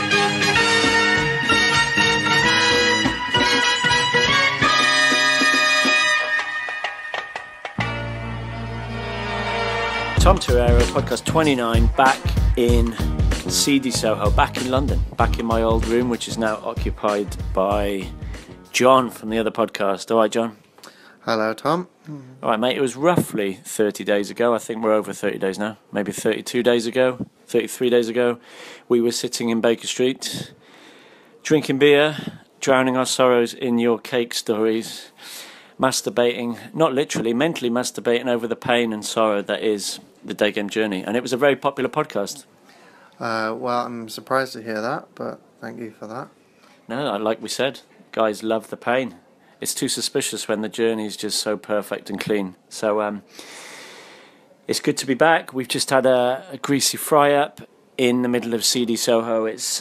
Tom Torero, podcast 29, back in seedy Soho, back in London, back in my old room, which is now occupied by John from the other podcast. All right, John? Hello, Tom. All right, mate, it was roughly 30 days ago. I think we're over 30 days now. Maybe 32 days ago, 33 days ago. We were sitting in Baker Street, drinking beer, drowning our sorrows in your cake stories, masturbating, not literally, mentally masturbating over the pain and sorrow that is the Day Game Journey. And it was a very popular podcast. Well, I'm surprised to hear that, but thank you for that. No, like we said, guys love the pain. It's too suspicious when the journey is just so perfect and clean. So it's good to be back. We've just had a greasy fry-up in the middle of seedy Soho. It's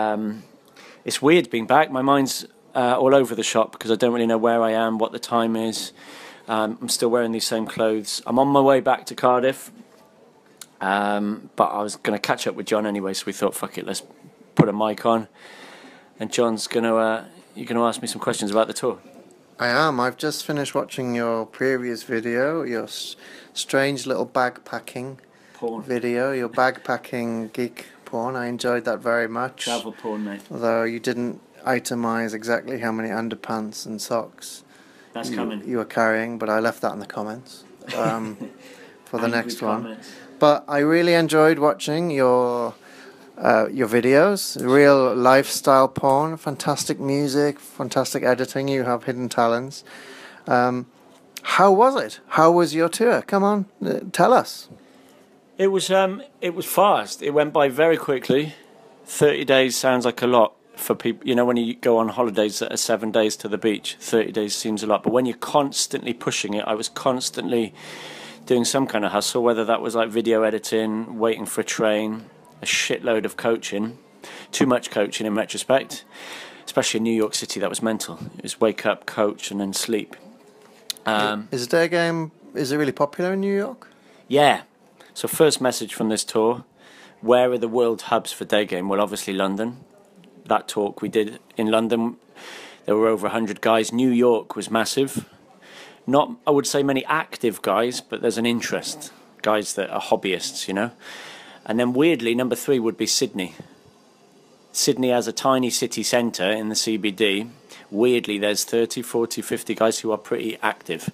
weird being back. My mind's all over the shop because I don't really know where I am, what the time is. I'm still wearing these same clothes. I'm on my way back to Cardiff, but I was going to catch up with John anyway, so we thought, fuck it, let's put a mic on. And John's you're going to ask me some questions about the tour. I am. I've just finished watching your previous video, your strange little bagpacking Porn. video, your bagpacking geek porn. I enjoyed that very much. Travel porn, mate. Although you didn't itemize exactly how many underpants and socks That's coming. you were carrying, but I left that in the comments for the next one. Comments. But I really enjoyed watching your videos. Real lifestyle porn, fantastic music, fantastic editing. You have hidden talents. How was it? How was your tour? Come on, tell us. It was fast. It went by very quickly. 30 days sounds like a lot for people. You know, when you go on holidays that are 7 days to the beach, 30 days seems a lot. But when you're constantly pushing it, I was constantly doing some kind of hustle, whether that was like video editing, waiting for a train, a shitload of coaching, too much coaching in retrospect, especially in New York City. That was mental. It was wake up, coach, and then sleep. Is Day Game, is it really popular in New York? Yeah. So first message from this tour, where are the world hubs for Day Game? Well, obviously London. That talk we did in London, there were over 100 guys. New York was massive. Not, I would say, many active guys, but there's an interest. Guys that are hobbyists, you know. And then weirdly, number 3 would be Sydney. Sydney has a tiny city centre in the CBD. Weirdly, there's 30, 40, 50 guys who are pretty active.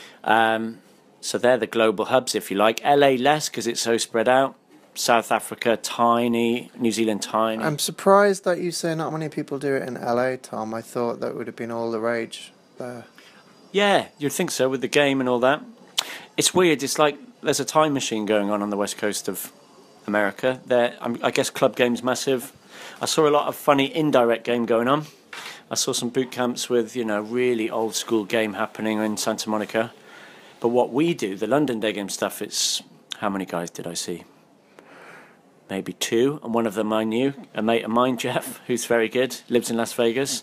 So they're the global hubs, if you like. LA less, because it's so spread out. South Africa, tiny. New Zealand, tiny. I'm surprised that you say not many people do it in LA, Tom. I thought that would have been all the rage there. Yeah, you'd think so, with the game and all that. It's weird. It's like there's a time machine going on the west coast of America. There, I guess club game's massive. I saw a lot of funny indirect game going on. I saw some boot camps with, you know, really old school game happening in Santa Monica. But what we do, the London Day Game stuff, it's... How many guys did I see? Maybe 2, and one of them I knew, a mate of mine, Jeff, who's very good, lives in Las Vegas.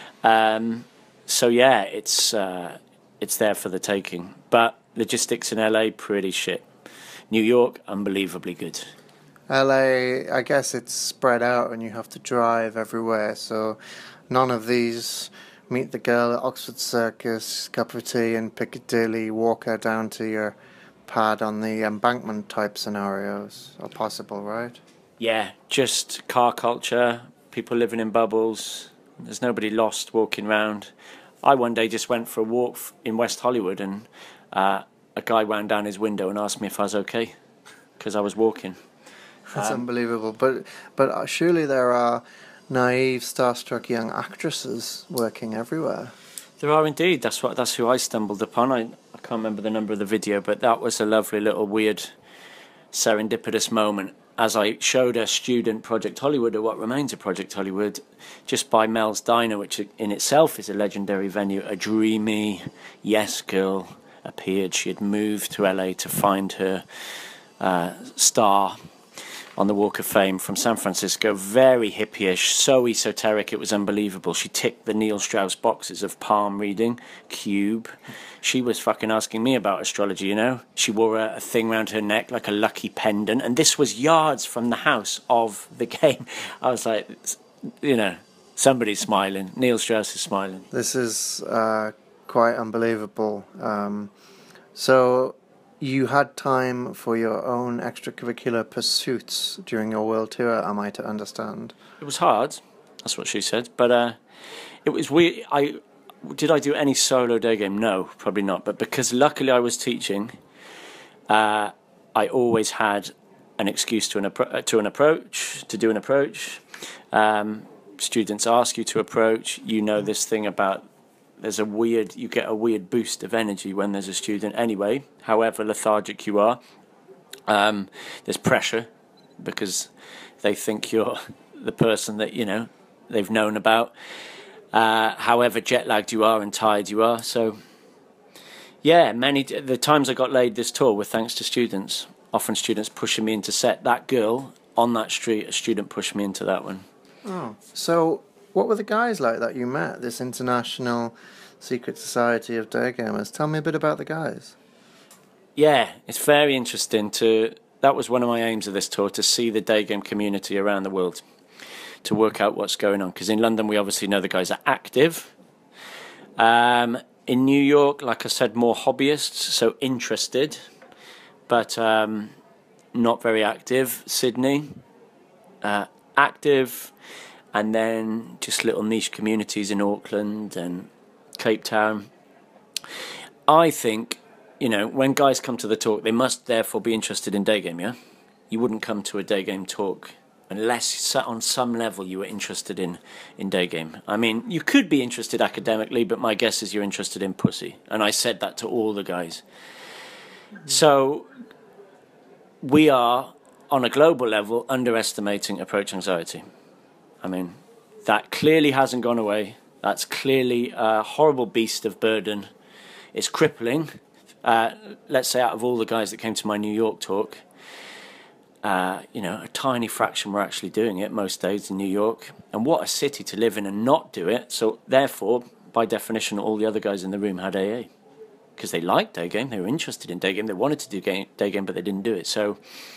So yeah, it's there for the taking. But logistics in LA, pretty shit. New York, unbelievably good. LA, I guess it's spread out and you have to drive everywhere, so none of these meet the girl at Oxford Circus, cup of tea in Piccadilly, walk her down to your pad on the embankment type scenarios are possible, right? Yeah, just car culture, people living in bubbles. There's nobody lost walking around. I one day just went for a walk in West Hollywood and a guy wound down his window and asked me if I was okay because I was walking. That's unbelievable. But surely there are naive, starstruck young actresses working everywhere. There are indeed. That's who I stumbled upon. I can't remember the number of the video, but that was a lovely little weird serendipitous moment as I showed a student Project Hollywood, or what remains of Project Hollywood, just by Mel's Diner, which in itself is a legendary venue. A dreamy yes girl appeared. She had moved to LA to find her star. on the Walk of Fame from San Francisco. Very hippie-ish, so esoteric it was unbelievable. She ticked the Neil Strauss boxes of palm reading, cube. She was fucking asking me about astrology, you know. She wore a thing around her neck like a lucky pendant, and this was yards from the house of the game. I was like, you know, somebody's smiling. Neil Strauss is smiling. This is quite unbelievable. So you had time for your own extracurricular pursuits during your world tour, am I to understand? It was hard, that's what she said, but it was weird. Did I do any solo day game? No, probably not. But because luckily I was teaching, I always had an excuse to do an approach. Students ask you to approach. You know this thing about you get a weird boost of energy when there's a student anyway, however lethargic you are. There's pressure because they think you're the person that, you know, they've known about. However jet lagged you are and tired you are. So yeah, the times I got laid this tour were thanks to students. Often students pushing me into set. That girl on that street, a student pushed me into that one. Oh, so what were the guys like that you met, this international secret society of day gamers? Tell me a bit about the guys. Yeah, it's very interesting that was one of my aims of this tour, to see the day game community around the world, to work out what's going on. Because in London, we obviously know the guys are active. In New York, like I said, more hobbyists, so interested, but not very active. Sydney, active, and then just little niche communities in Auckland and Cape Town. I think, you know, when guys come to the talk, they must therefore be interested in day game, yeah? You wouldn't come to a day game talk unless on some level you were interested in day game. I mean, you could be interested academically, but my guess is you're interested in pussy. And I said that to all the guys. So we are, on a global level, underestimating approach anxiety. I mean, that clearly hasn't gone away. That's clearly a horrible beast of burden. It's crippling. Let's say out of all the guys that came to my New York talk, you know, a tiny fraction were actually doing it most days in New York. And what a city to live in and not do it. So therefore, by definition, all the other guys in the room had AA. Because they liked day game, they were interested in day game, they wanted to do day game, but they didn't do it. So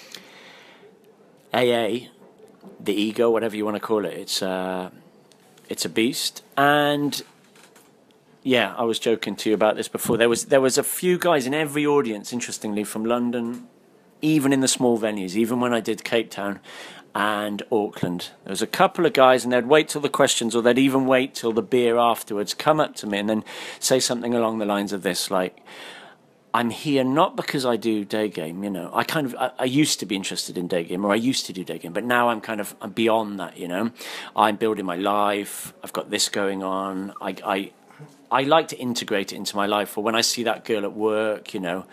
AA, the ego, whatever you want to call it, it's a beast. And yeah, I was joking to you about this before. There was a few guys in every audience, interestingly, from London, even in the small venues, even when I did Cape Town and Auckland. There was a couple of guys, and they'd wait till the questions, or they'd even wait till the beer afterwards, come up to me and then say something along the lines of this, like, I'm here not because I do day game, you know. I used to be interested in day game, or I used to do day game, but now I'm beyond that, you know. I'm building my life. I've got this going on. I like to integrate it into my life. Or when I see that girl at work, you know.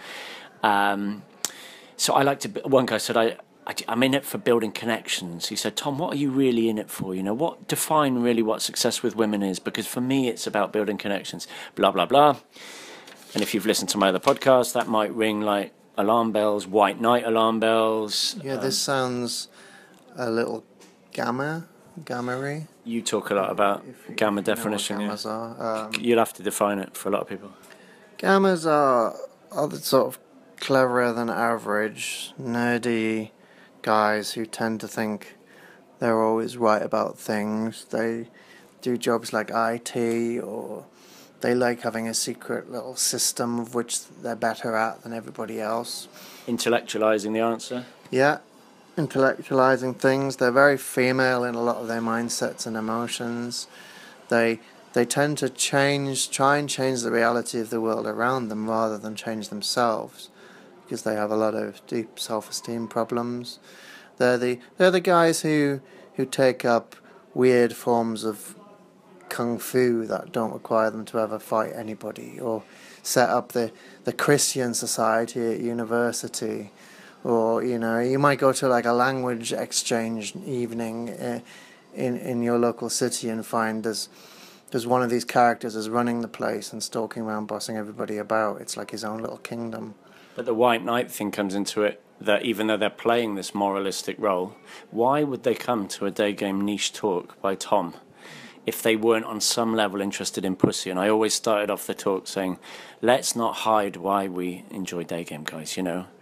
So I like to. One guy said, I'm in it for building connections. He said, Tom, what are you really in it for? You know, define really what success with women is? Because for me, it's about building connections. Blah blah blah. And if you've listened to my other podcast, that might ring like alarm bells, white knight alarm bells. Yeah, this sounds a little gamma-y. You talk a lot about gamma definition. You know what gammas are. You'll have to define it for a lot of people. Gammas are the sort of cleverer than average, nerdy guys who tend to think they're always right about things. They do jobs like IT, or they like having a secret little system of which they're better at than everybody else. Intellectualizing the answer. Yeah, intellectualizing things. They're very female in a lot of their mindsets and emotions. They tend to try and change the reality of the world around them rather than change themselves, because they have a lot of deep self-esteem problems. They're the guys who take up weird forms of kung fu that don't require them to ever fight anybody, or set up the Christian society at university, or, you know, you might go to like a language exchange evening in your local city and find there's one of these characters is running the place and stalking around, bossing everybody about. It's like his own little kingdom. But the white knight thing comes into it. that even though they're playing this moralistic role, why would they come to a day game niche talk by Tom if they weren't on some level interested in pussy? And I always started off the talk saying, let's not hide why we enjoy day game, guys, you know.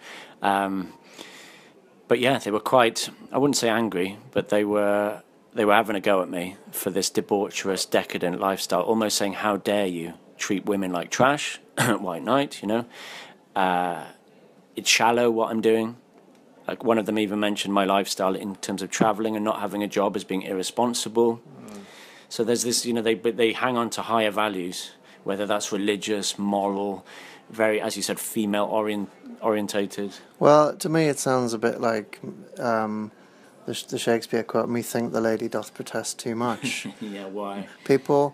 But yeah, they were quite, I wouldn't say angry, but they were having a go at me for this debaucherous, decadent lifestyle, almost saying, how dare you treat women like trash, white knight, you know. It's shallow what I'm doing. Like one of them even mentioned my lifestyle in terms of traveling and not having a job as being irresponsible. So there's this, you know, they hang on to higher values, whether that's religious, moral, very, as you said, female orientated. Well, to me it sounds a bit like the Shakespeare quote, "Me think the lady doth protest too much." Yeah, why? People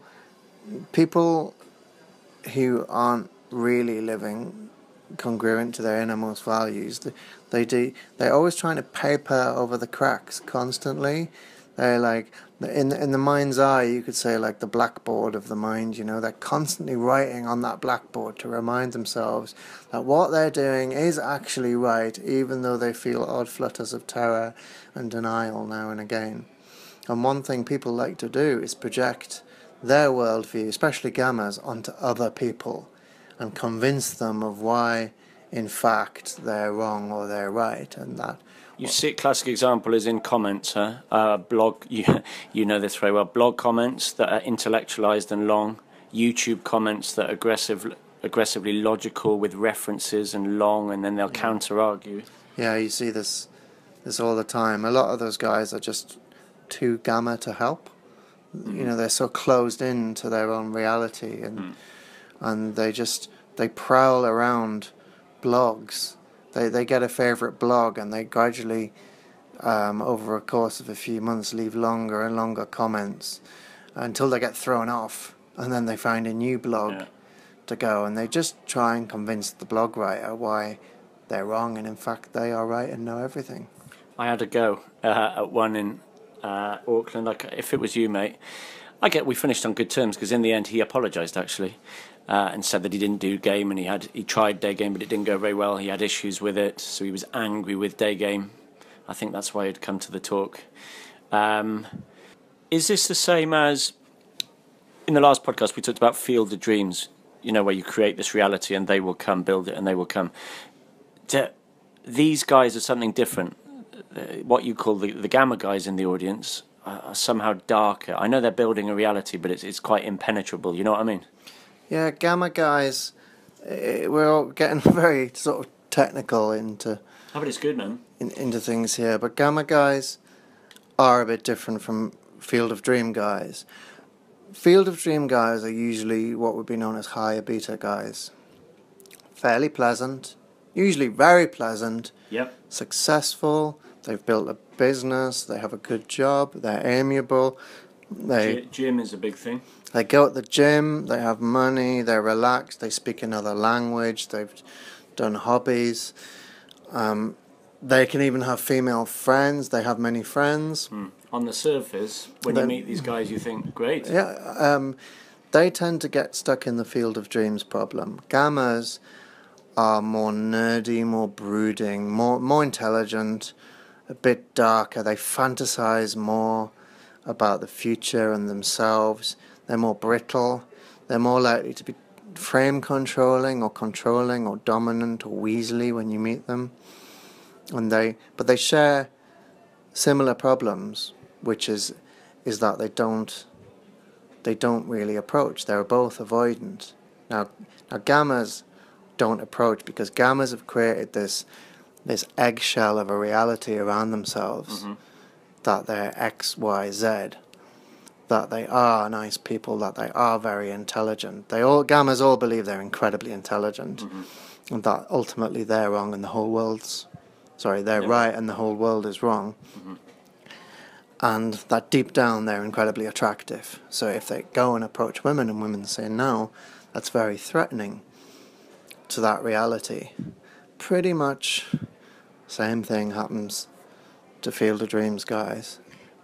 who aren't really living congruent to their innermost values, they're always trying to paper over the cracks constantly. They're like, in the mind's eye, you could say, like the blackboard of the mind, you know, they're constantly writing on that blackboard to remind themselves that what they're doing is actually right, even though they feel odd flutters of terror and denial now and again. And one thing people like to do is project their worldview, especially gammas, onto other people and convince them of why, in fact, they're wrong or they're right, and that. You see, a classic example is in comments, blog, you know this very well, blog comments that are intellectualized and long, YouTube comments that are aggressively logical with references and long, and then they'll counter-argue. Yeah, you see this all the time. A lot of those guys are just too gamma to help. You know, they're so closed in to their own reality, and they prowl around blogs. They get a favourite blog and they gradually, over a course of a few months, leave longer and longer comments until they get thrown off, and then they find a new blog to go, and they just try and convince the blog writer why they're wrong, and in fact they are right and know everything. I had a go at one in Auckland. Like, if it was you, mate, we finished on good terms because in the end he apologised actually. And said that he didn't do game, and he tried day game, but it didn't go very well. He had issues with it, so he was angry with day game. I think that's why he'd come to the talk. Is this the same as in the last podcast we talked about Field of Dreams? You know, where you create this reality and they will come, build it, and they will come. These guys are something different. What you call the gamma guys in the audience are somehow darker. I know they're building a reality, but it's quite impenetrable. You know what I mean? Yeah, gamma guys, we're all getting very sort of technical into. Oh, but it's good, man. Into things here, but gamma guys are a bit different from Field of Dream guys. Field of Dream guys are usually what would be known as higher beta guys. Fairly pleasant, usually very pleasant. Yep. Successful. They've built a business. They have a good job. They're amiable. Gym is a big thing. They go at the gym, they have money, they're relaxed, they speak another language, they've done hobbies. They can even have female friends, they have many friends. On the surface, when you meet these guys, you think, great. Yeah, they tend to get stuck in the Field of Dreams problem. Gammas are more nerdy, more brooding, more intelligent, a bit darker. They fantasize more about the future and themselves. They're more brittle. They're more likely to be frame controlling or dominant or weaselly when you meet them. But they share similar problems, which is that they don't really approach. They're both avoidant. Now gammas don't approach because gammas have created this eggshell of a reality around themselves, that they're X, Y, Z. That they are nice people, that they are very intelligent. Gammas all believe they're incredibly intelligent, and that ultimately they're wrong and the whole they're right and the whole world is wrong. And that deep down they're incredibly attractive. So if they go and approach women and women say no, that's very threatening to that reality. Pretty much same thing happens to Field of Dreams guys.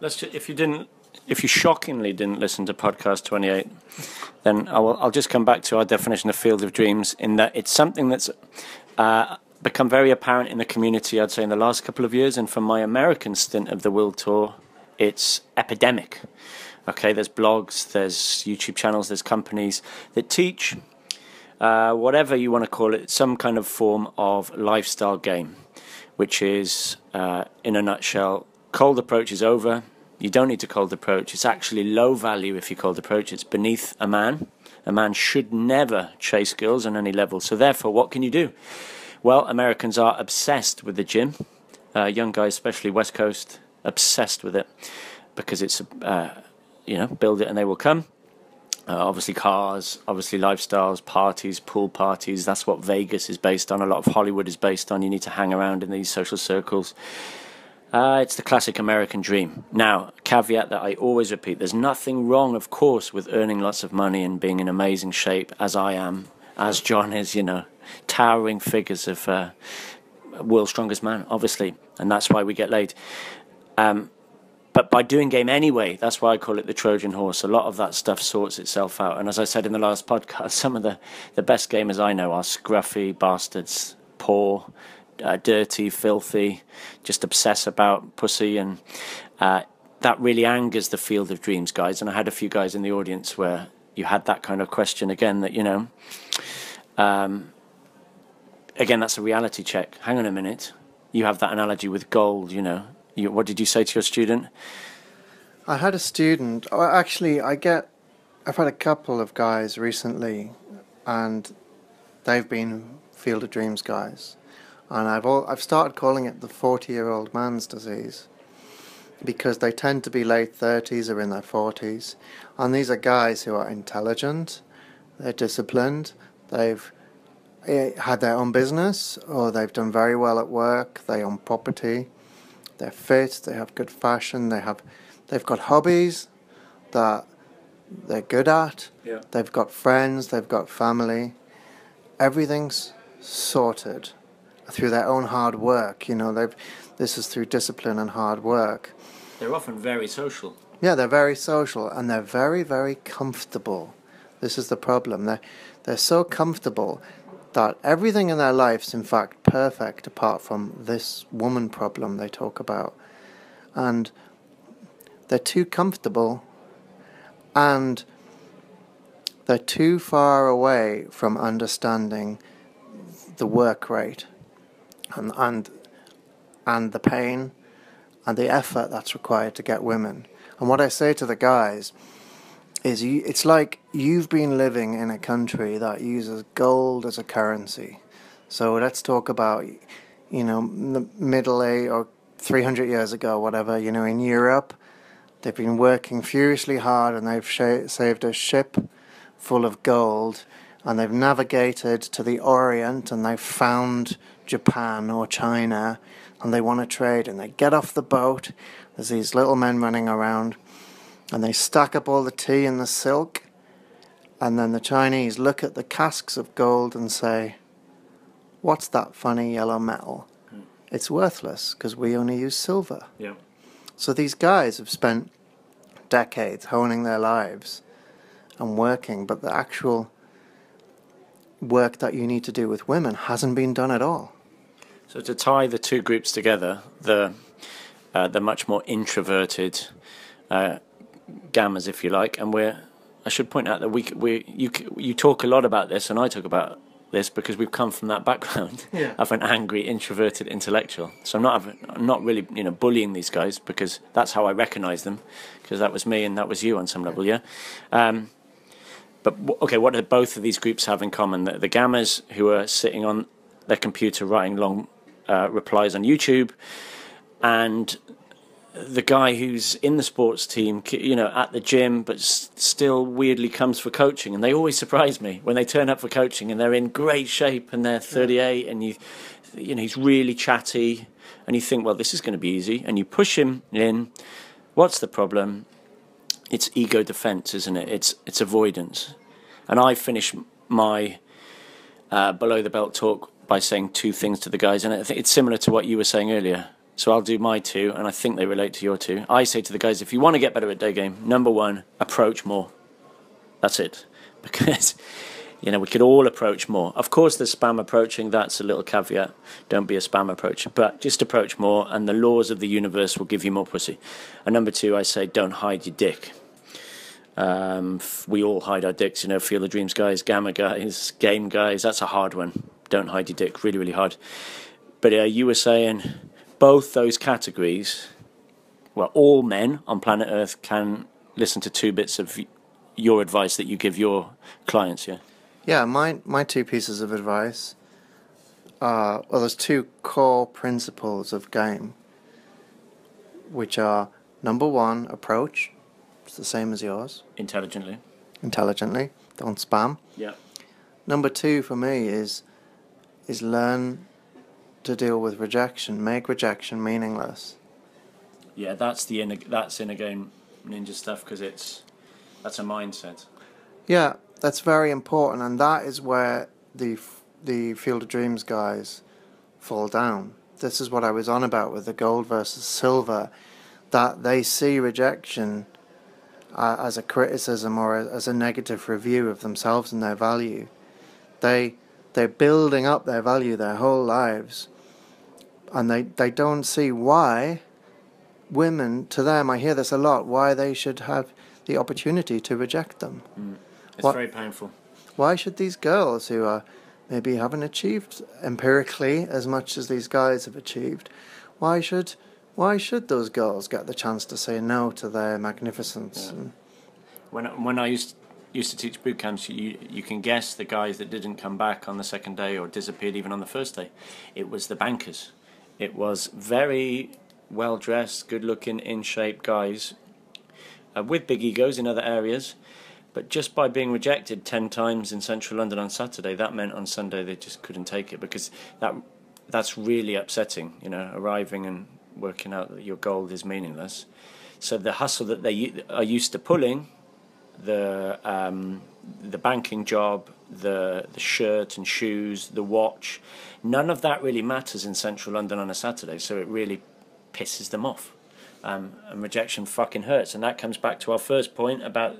If you shockingly didn't listen to podcast 28, then I'll just come back to our definition of Field of Dreams in that it's something that's become very apparent in the community, I'd say, in the last couple of years. And from my American stint of the World Tour, it's epidemic. Okay, there's blogs, there's YouTube channels, there's companies that teach, whatever you want to call it, some kind of form of lifestyle game, which is, in a nutshell, cold approach is over. You don't need to cold approach. It's actually low value if you cold approach. It's beneath a man. A man should never chase girls on any level. So therefore, what can you do? Well, Americans are obsessed with the gym. Young guys, especially West Coast, obsessed with it because it's, build it and they will come. Obviously cars, obviously lifestyles, parties, pool parties. That's what Vegas is based on. A lot of Hollywood is based on. You need to hang around in these social circles. It's the classic American dream. Now, caveat that I always repeat, there's nothing wrong, of course, with earning lots of money and being in amazing shape, as I am, as John is, towering figures of world's strongest man, obviously, and that's why we get laid. But by doing game anyway, that's why I call it the Trojan horse. A lot of that stuff sorts itself out. And as I said in the last podcast, some of the best gamers I know are scruffy bastards, poor, dirty, filthy, just obsess about pussy. And that really angers the field of dreams, guys. And I had a few guys in the audience where you had that kind of question again that, again, that's a reality check. Hang on a minute. You have that analogy with gold, what did you say to your student? I had a student. Actually, I've had a couple of guys recently, and they've been Field of Dreams guys, and I've started calling it the 40-year-old man's disease, because they tend to be late 30s or in their 40s, and these are guys who are intelligent, they're disciplined, they've had their own business, or they've done very well at work, they own property. They're fit, they have good fashion, they've got hobbies that they're good at, yeah. They've got friends, they've got family. Everything's sorted through their own hard work. This is through discipline and hard work. They're often very social. Yeah, they're very social, and they're very, very comfortable. This is the problem. They're so comfortable that everything in their life's in fact perfect apart from this woman problem they talk about. And they're too comfortable, and they're too far away from understanding the work rate and the pain and the effort that's required to get women. And what I say to the guys is it's like you've been living in a country that uses gold as a currency. So let's talk about, the Middle Age or 300 years ago, whatever, in Europe, they've been working furiously hard and they've saved a ship full of gold, and they've navigated to the Orient and they've found Japan or China, and they want to trade, and they get off the boat, there's these little men running around, and they stack up all the tea and the silk, and then the Chinese look at the casks of gold and say, "What's that funny yellow metal? It's worthless because we only use silver." Yeah. So these guys have spent decades honing their lives and working, but the actual work that you need to do with women hasn't been done at all. So to tie the two groups together, the much more introverted gammas, if you like, and I should point out that you talk a lot about this, and I talk about this because we've come from that background of an angry, introverted intellectual. So I'm not really bullying these guys, because that's how I recognise them, because that was me and that was you on some level, yeah. But okay, what do both of these groups have in common? The gammas who are sitting on their computer writing long replies on YouTube, and the guy who's in the sports team, at the gym, but still weirdly comes for coaching. And they always surprise me when they turn up for coaching and they're in great shape and they're 38 and he's really chatty, and you think, well, this is going to be easy. And you push him in. What's the problem? It's ego defense, isn't it? It's avoidance. And I finish my below the belt talk by saying two things to the guys, and I think it's similar to what you were saying earlier. So I'll do my two, and I think they relate to your two. I say to the guys, if you want to get better at day game, number one, approach more. That's it. Because You know, we could all approach more. Of course, there's spam approaching. That's a little caveat. Don't be a spam approacher. But just approach more, and the laws of the universe will give you more pussy. And number two, I say don't hide your dick. We all hide our dicks, you know, Field of Dreams guys, Gamma guys, Game guys. That's a hard one. Don't hide your dick. Really, really hard. But you were saying both those categories, well, all men on planet Earth can listen to 2 bits of your advice that you give your clients, yeah? Yeah, my 2 pieces of advice are, well, there's 2 core principles of game, which are, number 1, approach. It's the same as yours. Intelligently. Intelligently. Don't spam. Yeah. Number 2 for me is learn to deal with rejection. Make rejection meaningless. Yeah, that's inner game ninja stuff, because that's a mindset. Yeah, that's very important, and that is where the Field of Dreams guys fall down. This is what I was on about with the gold versus silver, that they see rejection as a criticism or as a negative review of themselves and their value. They're building up their value their whole lives, and they don't see why women, to them, I hear this a lot, why they should have the opportunity to reject them. It's very painful. Why should these girls who are maybe haven't achieved empirically as much as these guys have achieved, why should those girls get the chance to say no to their magnificence? Yeah. When I used to teach boot camps, you can guess the guys that didn't come back on the second day or disappeared even on the first day. It was the bankers. It was very well-dressed, good-looking, in-shape guys with big egos in other areas, but just by being rejected 10 times in central London on Saturday, that meant on Sunday they just couldn't take it, because that's really upsetting, you know, arriving and working out that your gold is meaningless. So the hustle that they are used to pulling, the banking job, the shirt and shoes, the watch, none of that really matters in central London on a Saturday, so it really pisses them off. And rejection fucking hurts, and that comes back to our first point about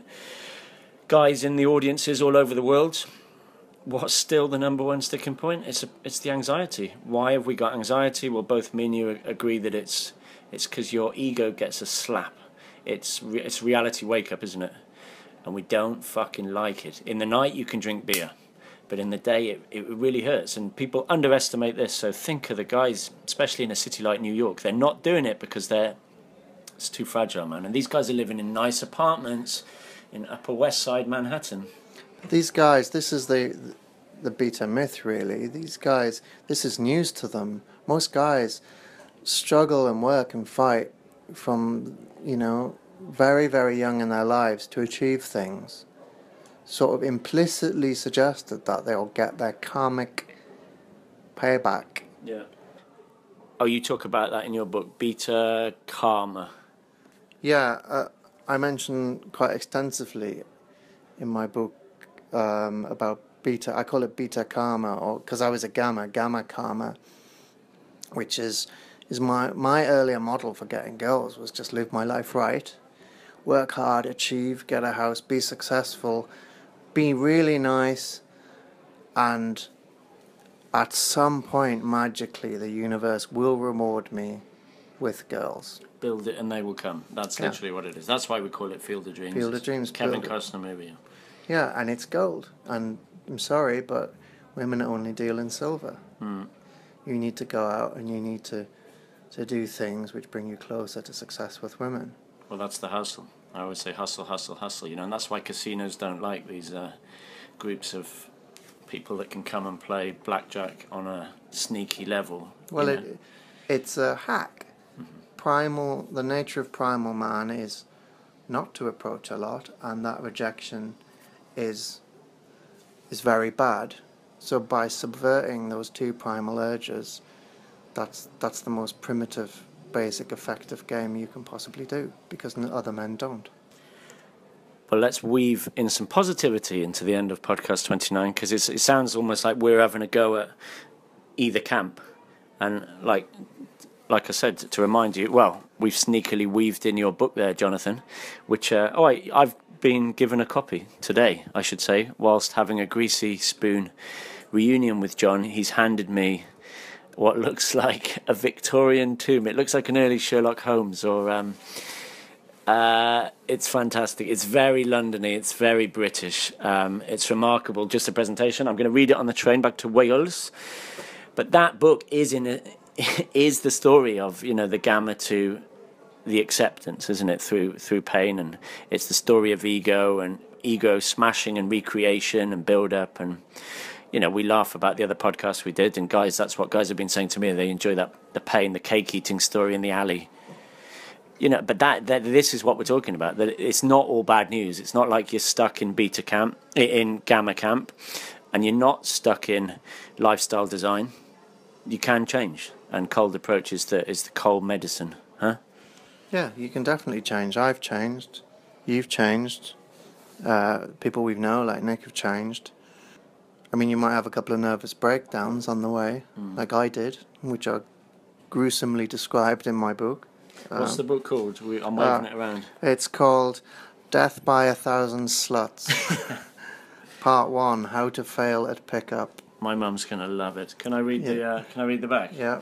guys in the audiences all over the world. What's still the number one sticking point? It's the anxiety. Why have we got anxiety? Well, both me and you agree that it's because your ego gets a slap. It's reality wake up, isn't it? And we don't fucking like it. In the night you can drink beer, but in the day it really hurts, and people underestimate this. So think of the guys, especially in a city like New York. They're not doing it because it's too fragile, man. And these guys are living in nice apartments in Upper West Side Manhattan. These guys, this is the beta myth, really. These guys, this is news to them. Most guys struggle and work and fight from, you know, very, very young in their lives to achieve things. Sort of implicitly suggested that they'll get their karmic payback. Yeah. Oh, you talk about that in your book, Beta Karma. Yeah, I mention quite extensively in my book about beta. I call it beta karma, or because I was a gamma karma, which is my earlier model for getting girls was just live my life right, work hard, achieve, get a house, be successful, be really nice, and at some point magically the universe will reward me with girls. Build it and they will come. That's literally what it is. That's why we call it Field of Dreams. Field of Dreams. Kevin Costner movie. Yeah, and it's gold. And I'm sorry, but women only deal in silver. You need to go out and you need to do things which bring you closer to success with women. Well, that's the hustle. I always say hustle, hustle, hustle. You know, and that's why casinos don't like these groups of people that can come and play blackjack on a sneaky level. Well, it's a hack. The nature of primal man is not to approach a lot, and that rejection is very bad. So by subverting those 2 primal urges, that's the most primitive, basic, effective game you can possibly do, because other men don't. Well, let's weave in some positivity into the end of podcast 29, because it sounds almost like we're having a go at either camp. And like I said, to remind you, well, we've sneakily weaved in your book there, Jonathan, which I've been given a copy today, I should say, whilst having a greasy spoon reunion with John. He's handed me what looks like a Victorian tomb. It looks like an early Sherlock Holmes, or it's fantastic. It's very Londony. It's very British. It's remarkable. Just a presentation. I'm going to read it on the train back to Wales. But that book is the story of, the gamma to the acceptance, isn't it? Through pain, and it's the story of ego smashing and recreation and build up. And we laugh about the other podcasts we did, and guys, that's what guys have been saying to me. They enjoy the pain, the cake eating story in the alley. But that this is what we're talking about. That it's not all bad news. It's not like you're stuck in gamma camp, and you're not stuck in lifestyle design. You can change, and cold approach is the cold medicine, huh? Yeah, you can definitely change. I've changed. You've changed. People we know, like Nick, have changed. I mean, you might have a couple of nervous breakdowns on the way, like I did, which are gruesomely described in my book. What's the book called? I'm waving it around. It's called Death by 1,000 Sluts. Part 1, How to Fail at Pickup. My mum's gonna love it. Can I read the back? Yeah.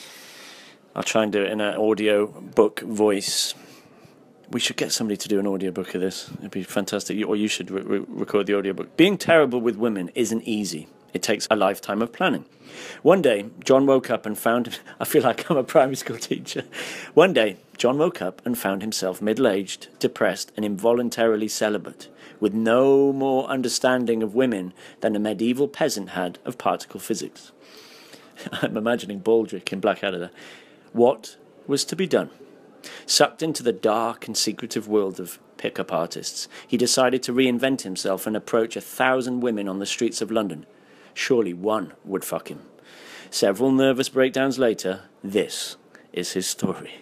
I'll try and do it in an audio book voice. We should get somebody to do an audiobook of this. It'd be fantastic. Or you should record the audiobook. Being terrible with women isn't easy. It takes a lifetime of planning. One day, John woke up and found... I feel like I'm a primary school teacher. One day, John woke up and found himself middle-aged, depressed, and involuntarily celibate, with no more understanding of women than a medieval peasant had of particle physics. I'm imagining Baldric in Blackadder there. What was to be done? Sucked into the dark and secretive world of pick-up artists, he decided to reinvent himself and approach 1,000 women on the streets of London. Surely one would fuck him. Several nervous breakdowns later, this is his story.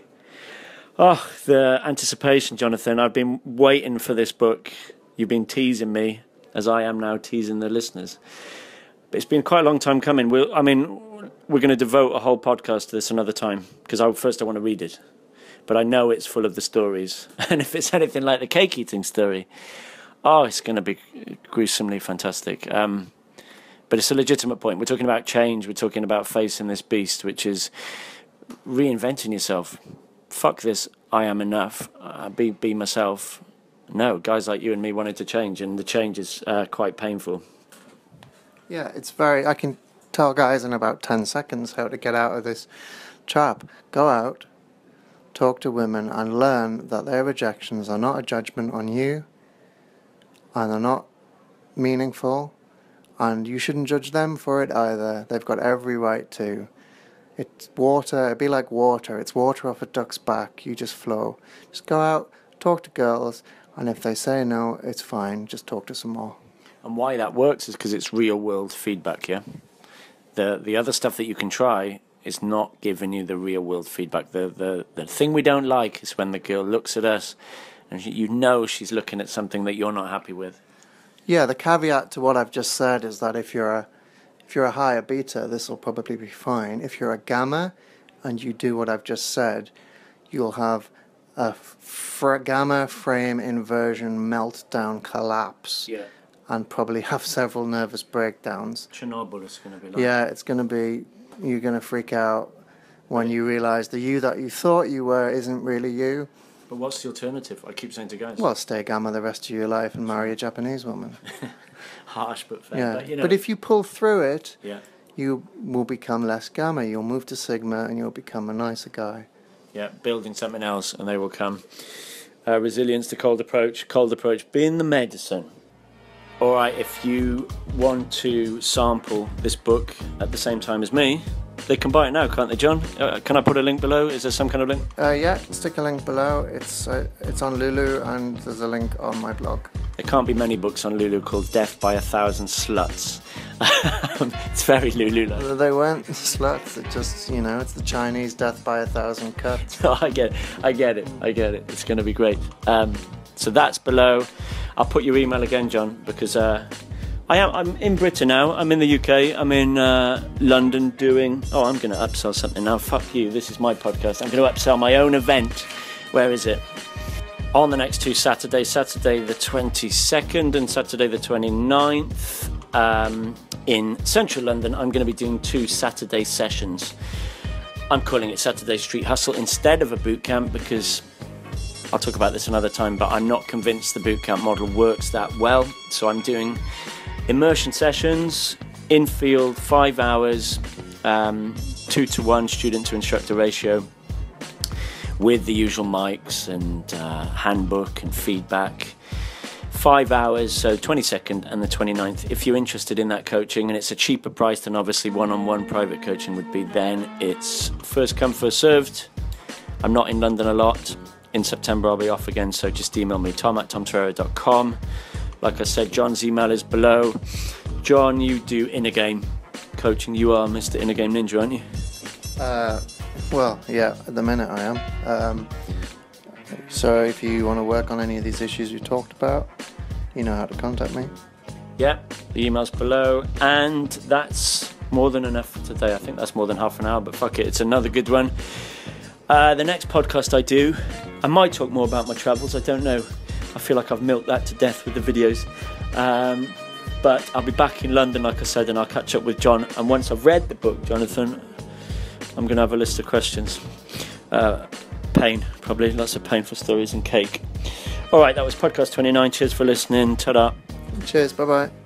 Oh, the anticipation, Jonathan. I've been waiting for this book. You've been teasing me, as I am now teasing the listeners. But it's been quite a long time coming. We're going to devote a whole podcast to this another time, because I want to read it. But I know it's full of the stories. And if it's anything like the cake eating story, it's going to be gruesomely fantastic. But it's a legitimate point. We're talking about change. We're talking about facing this beast, which is reinventing yourself. Fuck this, I am enough. Be myself. No, guys like you and me wanted to change, and the change is quite painful. Yeah, I can tell guys in about 10 seconds how to get out of this trap. Go out, talk to women, and learn that their rejections are not a judgment on you, and they're not meaningful, and you shouldn't judge them for it either. They've got every right to. It's water. It'd be like water. It's water off a duck's back. You just flow. Just go out, talk to girls, and if they say no, it's fine. Just talk to some more. And why that works is because it's real-world feedback, yeah? The other stuff that you can try is not giving you the real-world feedback. The thing we don't like is when the girl looks at us and she's looking at something that you're not happy with. Yeah, the caveat to what I've just said is that if you're a higher beta, this will probably be fine. If you're a gamma and you do what I've just said, you'll have a gamma frame inversion meltdown collapse. Yeah. And probably have several nervous breakdowns. Chernobyl is going to be like. Yeah, it's going to be. You're going to freak out when you realise the you that you thought you were isn't really you. But what's the alternative? I keep saying to guys. Well, stay gamma the rest of your life and marry a Japanese woman. Harsh but fair. Yeah. But if you pull through it, yeah, you will become less gamma. You'll move to sigma and you'll become a nicer guy. Yeah, building something else and they will come. Resilience to cold approach being the medicine. All right, if you want to sample this book at the same time as me, they can buy it now, can't they, John? Can I put a link below? Is there some kind of link? Yeah, stick a link below. It's on Lulu, and there's a link on my blog. There can't be many books on Lulu called Death by 1,000 Sluts. It's very Lulu-like. They weren't sluts. It just, it's the Chinese Death by 1,000 cuts. No, I get it. It's going to be great. So that's below. I'll put your email again, John, because I'm in Britain now. I'm in the UK. I'm in London doing... Oh, I'm going to upsell something now. Fuck you. This is my podcast. I'm going to upsell my own event. Where is it? on the next two Saturdays, Saturday the 22nd and Saturday the 29th. In central London, I'm going to be doing 2 Saturday sessions. I'm calling it Saturday Street Hustle instead of a boot camp because I'll talk about this another time, but I'm not convinced the boot camp model works that well. So I'm doing immersion sessions, in field, 5 hours, 2-to-1 student to instructor ratio with the usual mics and handbook and feedback. 5 hours, so 22nd and the 29th. If you're interested in that coaching and it's a cheaper price than obviously one-on-one private coaching would be, then it's first come, first served. I'm not in London a lot. In September I'll be off again, so just email me, tom@tomtorero.com. Like I said, John's email is below. John, you do inner game coaching. You are Mr. Inner Game Ninja, aren't you? Well, yeah, at the minute I am. So if you want to work on any of these issues we talked about, you know how to contact me. Yeah, the email's below. And that's more than enough for today. I think that's more than half an hour, but fuck it, it's another good one. The next podcast I do, I might talk more about my travels, I don't know. I feel like I've milked that to death with the videos. But I'll be back in London, like I said, and I'll catch up with John. And once I've read the book, Jonathan, I'm going to have a list of questions. Pain, probably. Lots of painful stories and cake. All right, that was podcast 29. Cheers for listening. Ta-da. Cheers, bye-bye.